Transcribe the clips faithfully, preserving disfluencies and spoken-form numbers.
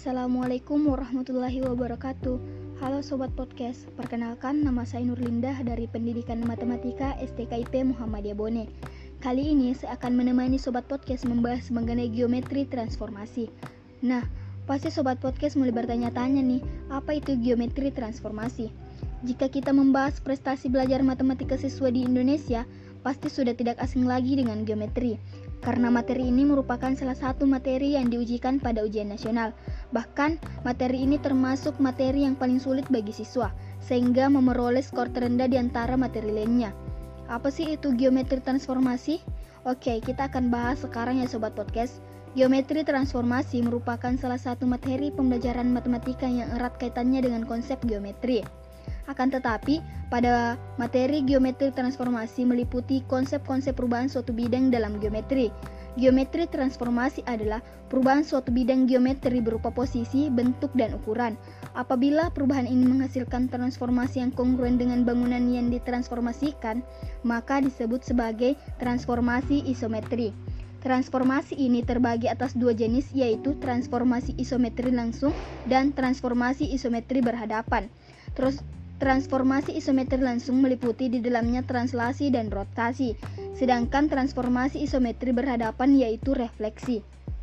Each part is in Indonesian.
Assalamualaikum warahmatullahi wabarakatuh. Halo Sobat Podcast, perkenalkan nama saya Nurlindah dari Pendidikan Matematika S T K I P Muhammadiyah Bone. Kali ini saya akan menemani Sobat Podcast membahas mengenai geometri transformasi. Nah, pasti Sobat Podcast mulai bertanya-tanya nih, apa itu geometri transformasi? Jika kita membahas prestasi belajar matematika siswa di Indonesia, pasti sudah tidak asing lagi dengan geometri. Karena materi ini merupakan salah satu materi yang diujikan pada ujian nasional. Bahkan, materi ini termasuk materi yang paling sulit bagi siswa, sehingga memperoleh skor terendah di antara materi lainnya. Apa sih itu geometri transformasi? Oke, kita akan bahas sekarang ya Sobat Podcast. Geometri transformasi merupakan salah satu materi pembelajaran matematika yang erat kaitannya dengan konsep geometri. Akan tetapi, pada materi geometri transformasi meliputi konsep-konsep perubahan suatu bidang dalam geometri. Geometri transformasi adalah perubahan suatu bidang geometri berupa posisi, bentuk, dan ukuran. Apabila perubahan ini menghasilkan transformasi yang kongruen dengan bangunan yang ditransformasikan, maka disebut sebagai transformasi isometri. Transformasi ini terbagi atas dua jenis, yaitu transformasi isometri langsung dan transformasi isometri berhadapan. Terus Transformasi isometri langsung meliputi di dalamnya translasi dan rotasi, sedangkan transformasi isometri berhadapan yaitu refleksi.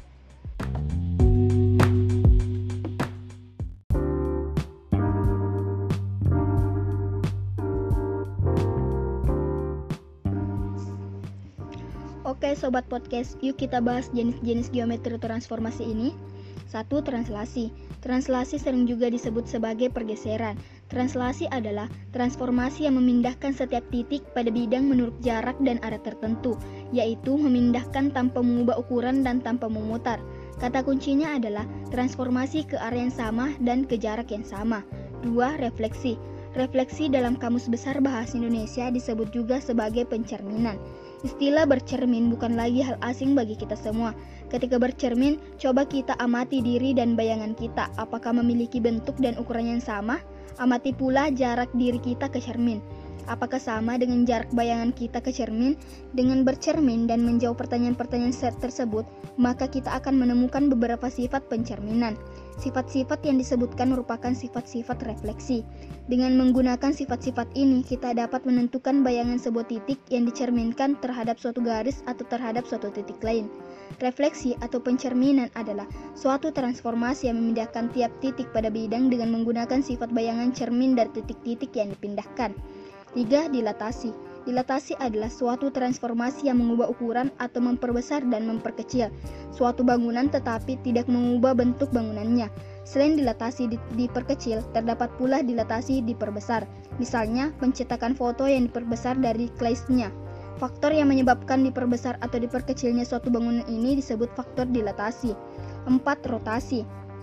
Oke Sobat Podcast, yuk kita bahas jenis-jenis geometri transformasi ini. Satu. Translasi. Translasi sering juga disebut sebagai pergeseran. Translasi adalah transformasi yang memindahkan setiap titik pada bidang menurut jarak dan arah tertentu, yaitu memindahkan tanpa mengubah ukuran dan tanpa memutar. Kata kuncinya adalah transformasi ke arah yang sama dan ke jarak yang sama. Dua. Refleksi. Refleksi dalam Kamus Besar Bahasa Indonesia disebut juga sebagai pencerminan. Istilah bercermin bukan lagi hal asing bagi kita semua. Ketika bercermin, coba kita amati diri dan bayangan kita, apakah memiliki bentuk dan ukuran yang sama? Amati pula jarak diri kita ke cermin. Apakah sama dengan jarak bayangan kita ke cermin? Dengan bercermin dan menjawab pertanyaan-pertanyaan tersebut, maka kita akan menemukan beberapa sifat pencerminan. Sifat-sifat yang disebutkan merupakan sifat-sifat refleksi. Dengan menggunakan sifat-sifat ini, kita dapat menentukan bayangan sebuah titik yang dicerminkan terhadap suatu garis atau terhadap suatu titik lain. Refleksi atau pencerminan adalah suatu transformasi yang memindahkan tiap titik pada bidang dengan menggunakan sifat bayangan cermin dari titik-titik yang dipindahkan. Tiga. Dilatasi. Dilatasi adalah suatu transformasi yang mengubah ukuran atau memperbesar dan memperkecil suatu bangunan tetapi tidak mengubah bentuk bangunannya. Selain dilatasi di, diperkecil, terdapat pula dilatasi diperbesar. Misalnya, pencetakan foto yang diperbesar dari klaisnya. Faktor yang menyebabkan diperbesar atau diperkecilnya suatu bangunan ini disebut faktor dilatasi. Empat. Rotasi.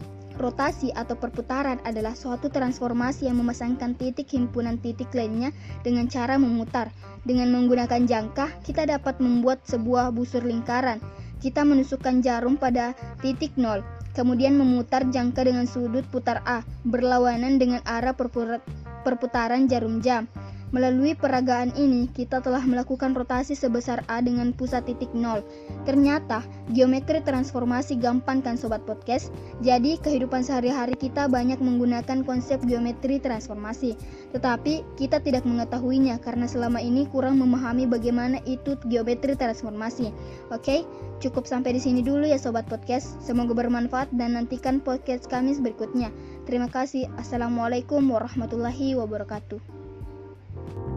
Rotasi atau perputaran adalah suatu transformasi yang memasangkan titik himpunan titik lainnya dengan cara memutar. Dengan menggunakan jangka, kita dapat membuat sebuah busur lingkaran. Kita menusukkan jarum pada titik nol, kemudian memutar jangka dengan sudut putar A, berlawanan dengan arah perputaran jarum jam. Melalui peragaan ini, kita telah melakukan rotasi sebesar A dengan pusat titik nol. Ternyata, geometri transformasi gampang kan Sobat Podcast? Jadi, kehidupan sehari-hari kita banyak menggunakan konsep geometri transformasi. Tetapi, kita tidak mengetahuinya karena selama ini kurang memahami bagaimana itu geometri transformasi. Oke, cukup sampai di sini dulu ya Sobat Podcast. Semoga bermanfaat dan nantikan podcast kami berikutnya. Terima kasih. Assalamualaikum warahmatullahi wabarakatuh.